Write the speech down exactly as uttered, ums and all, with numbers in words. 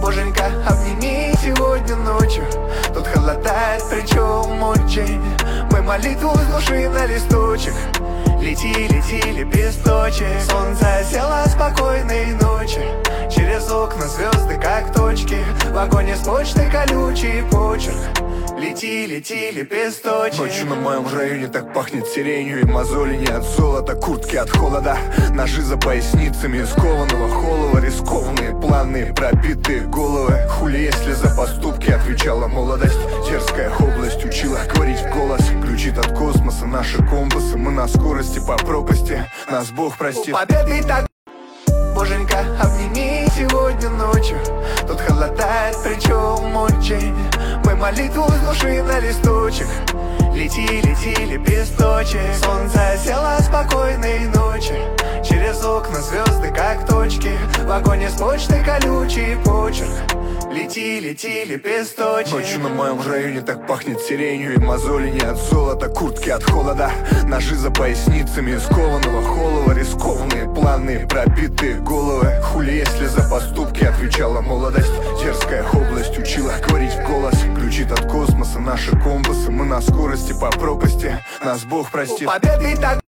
Боженька, обними сегодня ночью. Тут холодает, причем очень. Мы молитву с души на листочек. Лети, лети, лепесточек. Солнце село, спокойной ночи. Через окна звезды, как точки. В вагоне с почтой колючий почерк. Лети, лети, лепесточек. Ночью на моем районе так пахнет сиренью. И мозоли не от золота, куртки от холода. Ножи за поясницами из кованого холова. Рискованные планы, пробитые головы. Хули, если за поступки отвечала молодость. Дерзкая область учила говорить в голос. Ключит от космоса наши компасы. Мы на скорости по пропасти, нас Бог простит. Победы так. Боженька, обними сегодня ночью. Тут холодает, причем очень. Мы молитву с души на листочек. Лети, лети, лепесточек. Солнце село, спокойной ночи. Через окна звезды, как точки. В вагоне с почтой колючий почерк. Лети, лети, лепесточек. Ночью на моем районе так пахнет сиренью. И мозоли не от золота, куртки от холода. Ножи за поясницами из кованого холова. Рискованные планы, пробитые головы. Хули, если за поступки отвечала молодость. Дерзкая область учила говорить в голос. Ключит от космоса наши компасы. Мы на скорости по пропасти, нас Бог простит. Победы так.